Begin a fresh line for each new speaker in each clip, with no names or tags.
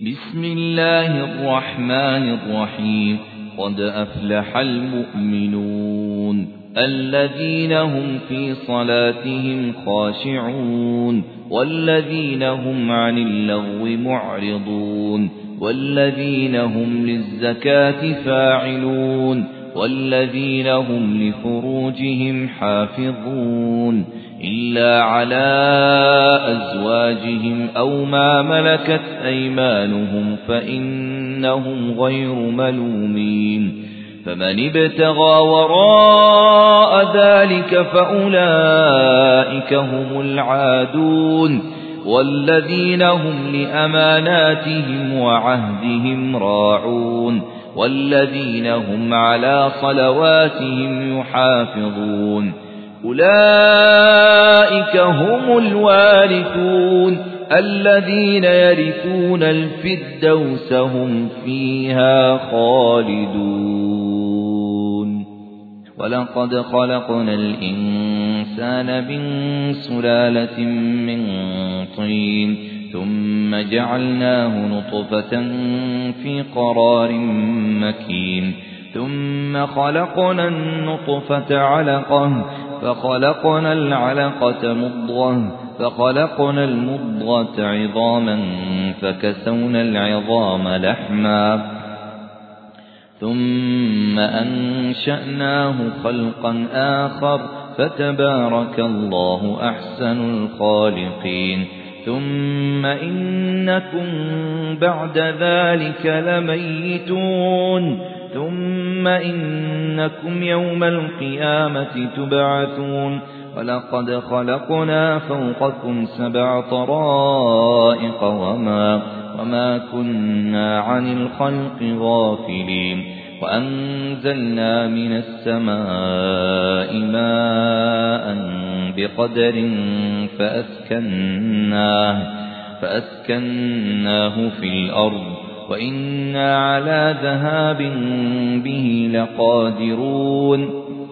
بسم الله الرحمن الرحيم. قد أفلح المؤمنون الذين هم في صلاتهم خاشعون والذين هم عن اللغو معرضون والذين هم للزكاة فاعلون والذين هم لفروجهم حافظون إلا على أزواجهم أو ما ملكت أيمانهم فإنهم غير ملومين. فمن ابتغى وراء ذلك فأولئك هم العادون والذين هم لأماناتهم وعهدهم راعون والذين هم على صلواتهم يحافظون. أولئك هم الوارثون الذين يرثون الفردوس هم فيها خالدون. ولقد خلقنا الإنسان من سلالة من طين ثم جعلناه نطفة في قرار مكين ثم خلقنا النطفة علقة فخلقنا العلقة مضغة فخلقنا المضغة عظاما فكسونا العظام لحما ثم أنشأناه خلقا آخر فتبارك الله أحسن الخالقين. ثم إنكم بعد ذلك لميتون ثم إنكم يوم القيامة تبعثون. ولقد خلقنا فوقكم 7 طرائق وما كنا عن الخلق غافلين. وأنزلنا من السماء ماء بقدر فأسكناه في الأرض وإنا على ذهاب به لقادرون.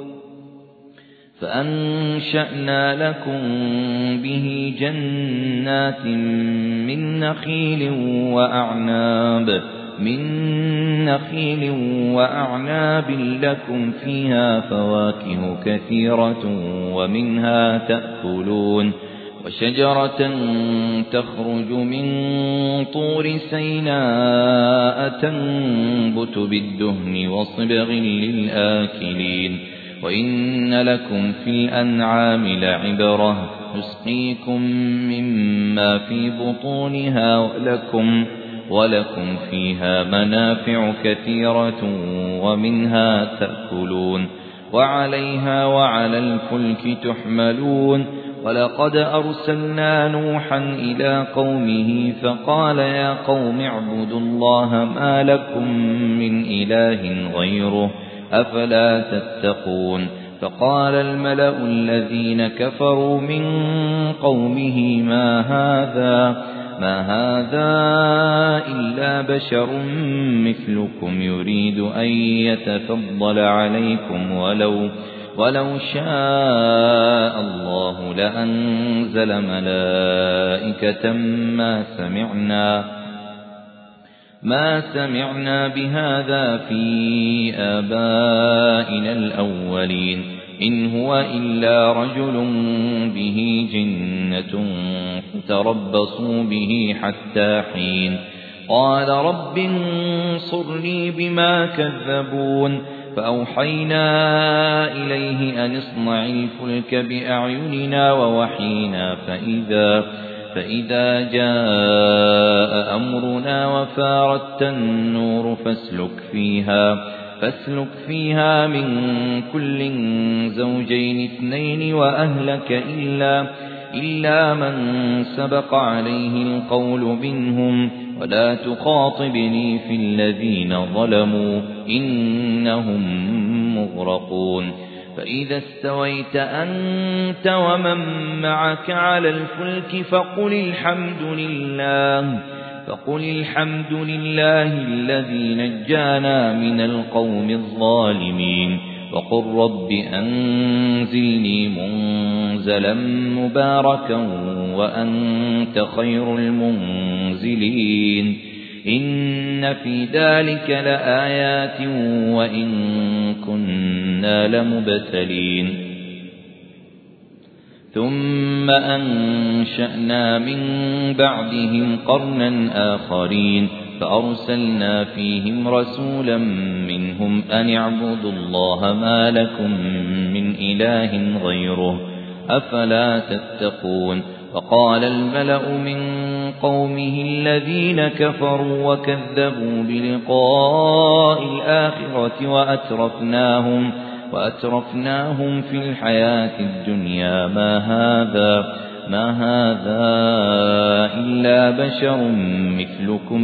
فأنشأنا لكم به جنات من نخيل وأعناب لكم فيها فواكه كثيرة ومنها تأكلون. وشجرة تخرج من طور سيناء تنبت بالدهن وصبغ للآكلين. وإن لكم في الأنعام لعبرة نسقيكم مما في بطونها ولكم فيها منافع كثيرة ومنها تأكلون وعليها وعلى الفلك تحملون. ولقد أرسلنا نوحا إلى قومه فقال يا قوم اعبدوا الله ما لكم من إله غيره أفلا تتقون. فقال الملأ الذين كفروا من قومه ما هذا إلا بشر مثلكم يريد أن يتفضل عليكم ولو شاء الله لأنزل ملائكة ما سمعنا بهذا في آبائنا الأولين إن هو إلا رجل به جنة فتربصوا به حتى حين. قال رب انصرني بما كذبون. فأوحينا إليه أن اصنع الفلك بأعيننا ووحينا فإذا جاء أمرنا وفارت النور فاسلك فيها من كل زوجين 2 وأهلك إلا من سبق عليه القول منهم ولا تخاطبني في الذين ظلموا إنهم مغرقون. فإذا استويت أنت ومن معك على الفلك فقل الحمد لله الذي نجانا من القوم الظالمين. وقل رب أنزلني منزلا مباركا وأنت خير المنزلين. إن في ذلك لآيات وإن كنا لمبتلين ثم أنشأنا من بعدهم قرنا آخرين فأرسلنا فيهم رسولا منهم أن اعبدوا الله ما لكم من إله غيره أفلا تتقون وقال الملأ من قومه الذين كفروا وكذبوا بلقاء الآخرة وأترفناهم في الحياة الدنيا ما هذا إلا بشر مثلكم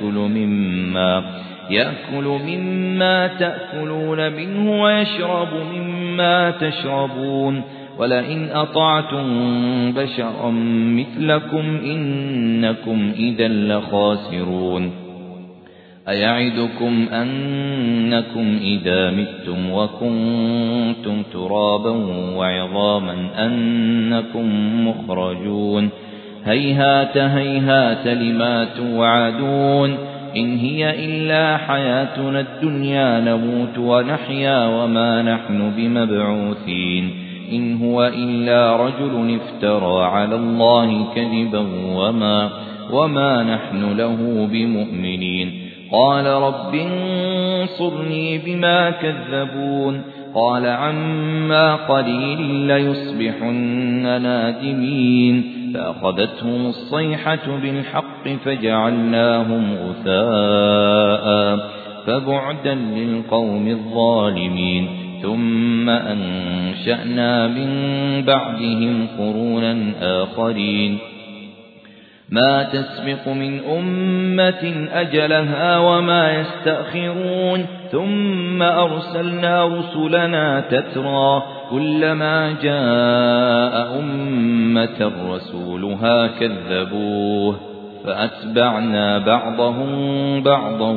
يأكل مما تأكلون منه ويشرب مما تشربون ولئن أطعتم بشرا مثلكم إنكم إذا لخاسرون أيعدكم أنكم إذا متم وكنتم ترابا وعظاما أنكم مخرجون هيهات هيهات لما توعدون إن هي إلا حياتنا الدنيا نموت ونحيا وما نحن بمبعوثين إن هو إلا رجل افترى على الله كذبا وما نحن له بمؤمنين قال رب انصرني بما كذبون قال عما قليل ليصبحن نادمين فأخذتهم الصيحة بالحق فجعلناهم غثاء فبعدا للقوم الظالمين ثم أنشأنا من بعدهم قرونا آخرين ما تسبق من أمة أجلها وما يستأخرون ثم أرسلنا رسلنا تترى كلما جاء أمة رسولها كذبوه فأتبعنا بعضهم بعضا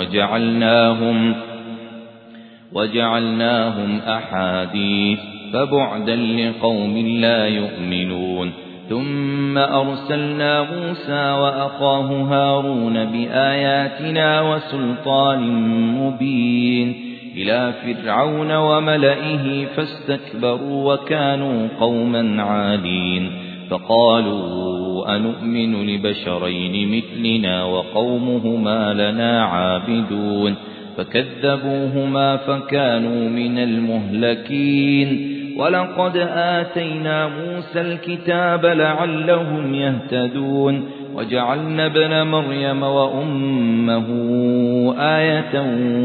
وجعلناهم أحاديث فبعدا لقوم لا يؤمنون ثم أرسلنا موسى وأخاه هارون بآياتنا وسلطان مبين إلى فرعون وملئه فاستكبروا وكانوا قوما عالين فقالوا أنؤمن لبشرين مثلنا وقومهما لنا عابدون فكذبوهما فكانوا من المهلكين ولقد آتينا موسى الكتاب لعلهم يهتدون وجعلنا ابن مريم وأمه آية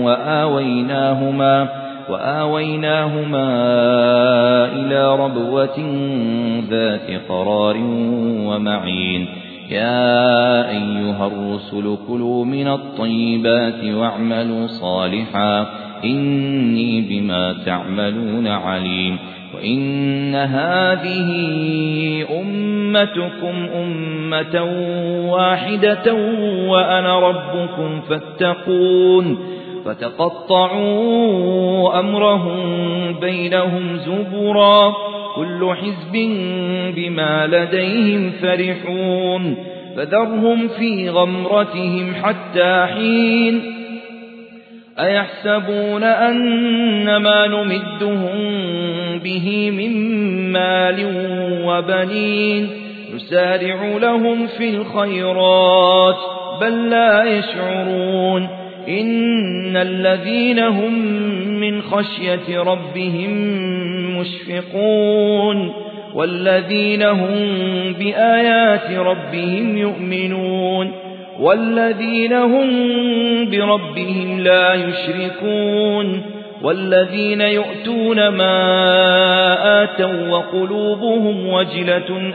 وآويناهما إلى ربوة ذات قرار ومعين يا أيها الرسل كلوا من الطيبات واعملوا صالحا إني بما تعملون عليم وإن هذه أمتكم أمة واحدة وأنا ربكم فاتقون فتقطعوا أمرهم بينهم زبرا كل حزب بما لديهم فرحون فذرهم في غمرتهم حتى حين أيحسبون أن ما نمدهم به من مال وبنين نسارع لهم في الخيرات بل لا يشعرون إن الذين هم من خشية ربهم مشفقون والذين هم بآيات ربهم يؤمنون والذين هم بربهم لا يشركون والذين يؤتون ما آتوا وقلوبهم وجلة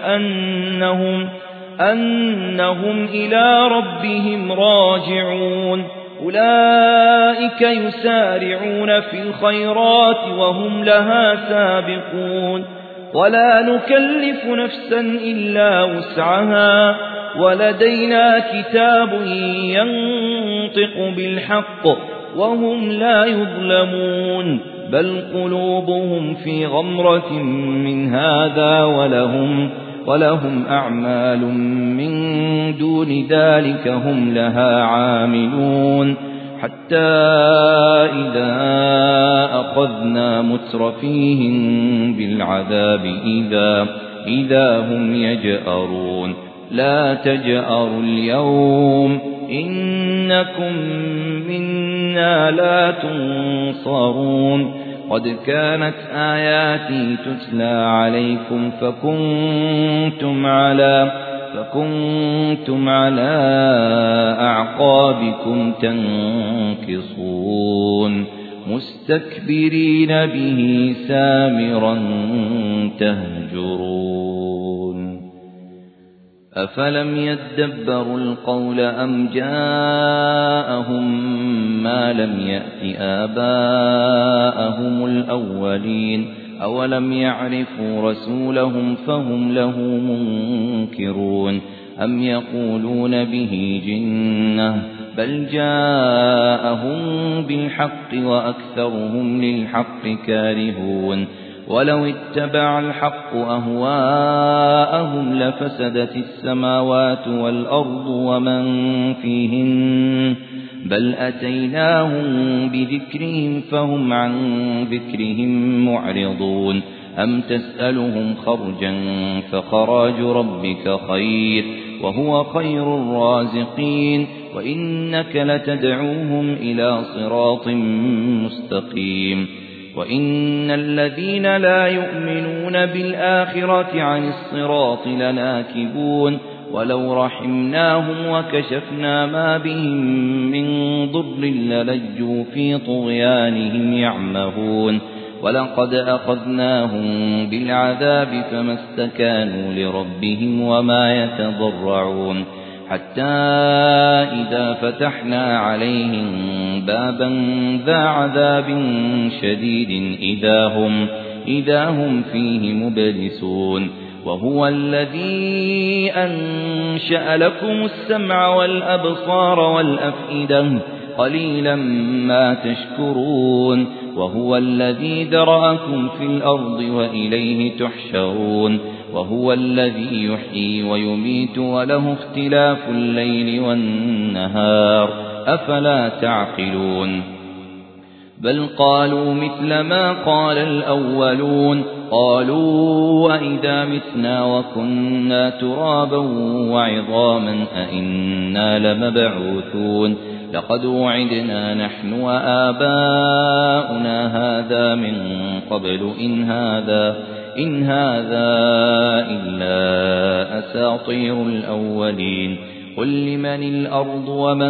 أنهم إلى ربهم راجعون أولئك يسارعون في الخيرات وهم لها سابقون ولا نكلف نفسا إلا وسعها ولدينا كتاب ينطق بالحق وهم لا يظلمون بل قلوبهم في غمرة من هذا ولهم أعمال من دون ذلك هم لها عاملون حتى إذا أخذنا مترفيهم بالعذاب إذا هم يجأرون لا تجأروا اليوم إنكم منا لا تنصرون قد كانت آياتي تتلى عليكم فكنتم على أعقابكم تنكصون مستكبرين به سامرا تهجرون أفلم يدبروا القول أم جاءهم ما لم يأت آباءهم الأولين أولم يعرفوا رسولهم فهم له منكرون أم يقولون به جنة بل جاءهم بالحق وأكثرهم للحق كارهون ولو اتبع الحق أهواءهم لفسدت السماوات والأرض ومن فيهن بل أتيناهم بذكرهم فهم عن ذكرهم معرضون أم تسألهم خرجا فخراج ربك خير وهو خير الرازقين وإنك لتدعوهم إلى صراط مستقيم وإن الذين لا يؤمنون بالآخرة عن الصراط لناكبون ولو رحمناهم وكشفنا ما بهم من ضر للجوا في طغيانهم يعمهون ولقد أخذناهم بالعذاب فما استكانوا لربهم وما يتضرعون حتى إذا فتحنا عليهم بابا ذا عذاب شديد إذا هم فيه مبلسون وهو الذي أنشأ لكم السمع والأبصار والأفئدة قليلا ما تشكرون وهو الذي ذرأكم في الأرض وإليه تحشرون وهو الذي يحيي ويميت وله اختلاف الليل والنهار أفلا تعقلون بل قالوا مثل ما قال الأولون قالوا وإذا متنا وكنا ترابا وعظاما أئنا لمبعوثون لقد وعدنا نحن وآباؤنا هذا من قبل إن هذا إلا أساطير الأولين قل لمن الأرض ومن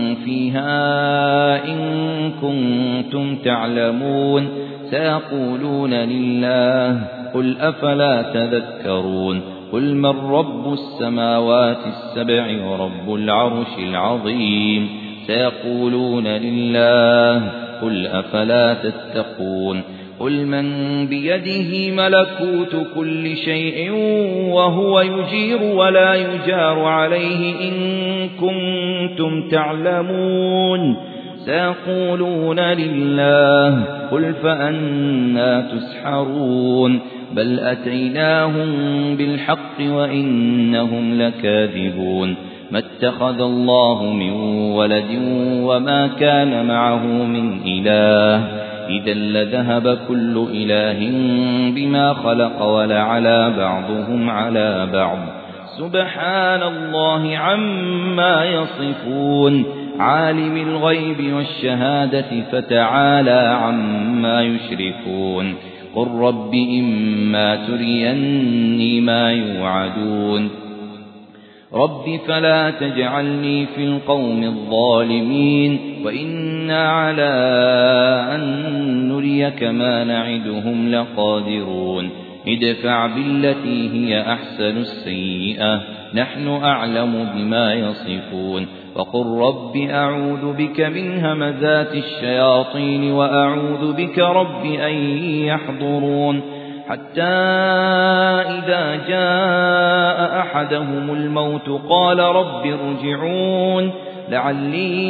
فيها إن كنتم تعلمون سيقولون لله قل أفلا تذكرون قل من رب السماوات السبع ورب العرش العظيم سيقولون لله قل أفلا تتقون قل من بيده ملكوت كل شيء وهو يجير ولا يجار عليه إن كنتم تعلمون سيقولون لله قل فأنى تسحرون بل أتيناهم بالحق وإنهم لكاذبون ما اتخذ الله من ولد وما كان معه من إله إذا لذهب كل إله بما خلق ولعلى بعضهم على بعض سبحان الله عما يصفون عالم الغيب والشهادة فتعالى عما يشركون قل رب إما تريني ما يوعدون رب فلا تجعلني في القوم الظالمين وإنا على أن نريك ما نعدهم لقادرون ادفع بالتي هي أحسن السيئة نحن أعلم بما يصفون وقل رب أعوذ بك من همزات الشياطين وأعوذ بك رب أن يحضرون حتى إذا جاء أحدهم الموت قال رب ارجعون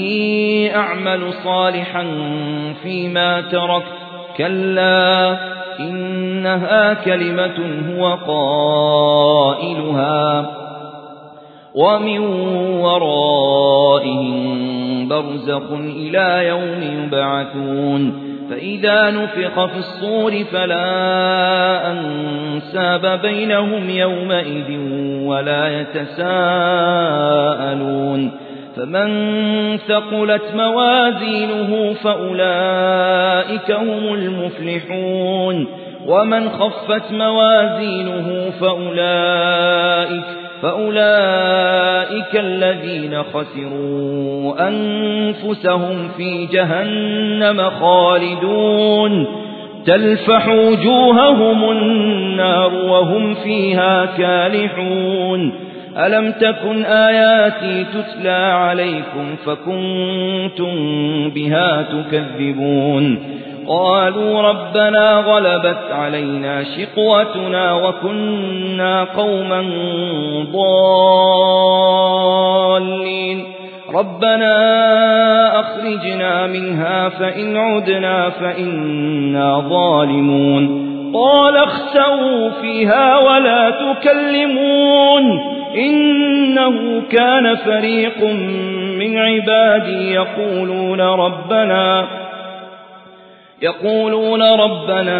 لعلي أعمل صالحا فيما تركت كلا إنها كلمة هو قائلها ومن ورائهم برزخ إلى يوم يبعثون فإذا نفخ في الصور فلا أنساب بينهم يومئذ ولا يتساءلون فمن ثقلت موازينه فأولئك هم المفلحون ومن خفت موازينه فأولئك الذين خسروا أنفسهم في جهنم خالدون تلفح وجوههم النار وهم فيها كالحون ألم تكن آياتي تتلى عليكم فكنتم بها تكذبون قالوا ربنا غلبت علينا شقوتنا وكنا قوما ضالين ربنا أخرجنا منها فإن عدنا فإنا ظالمون قال اخسئوا فيها ولا تكلمون إنه كان فريق من عبادي يقولون ربنا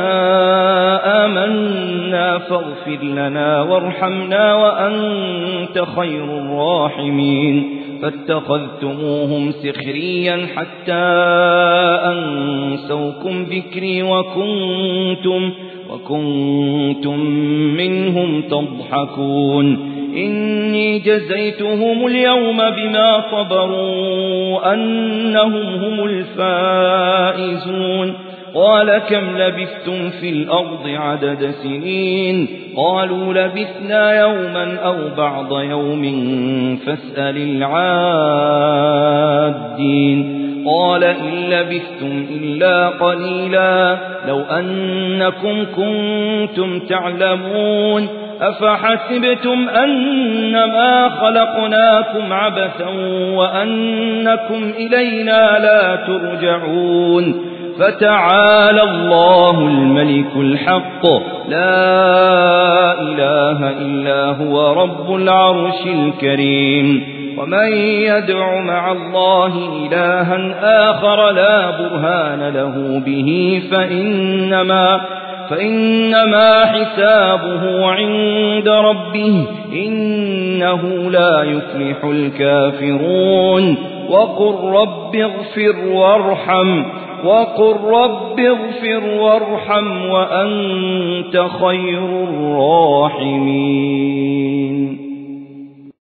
آمنا فاغفر لنا وارحمنا وأنت خير الراحمين فاتخذتموهم سخريا حتى أنسوكم ذكري وكنتم منهم تضحكون إني جزيتهم اليوم بما صبروا أنهم هم الفائزون قال كم لبثتم في الأرض عدد سنين قالوا لبثنا يوما أو بعض يوم فاسأل العادين قال إن لبثتم إلا قليلا لو أنكم كنتم تعلمون أفحسبتم أنما خلقناكم عبثا وأنكم إلينا لا ترجعون فتعالى الله الملك الحق لا إله إلا هو رب العرش الكريم ومن يدع مع الله إلها آخر لا برهان له به فإنما حسابه عند ربه إنه لا يفلح الكافرون وقل رب اغفر وارحم وأنت خير الراحمين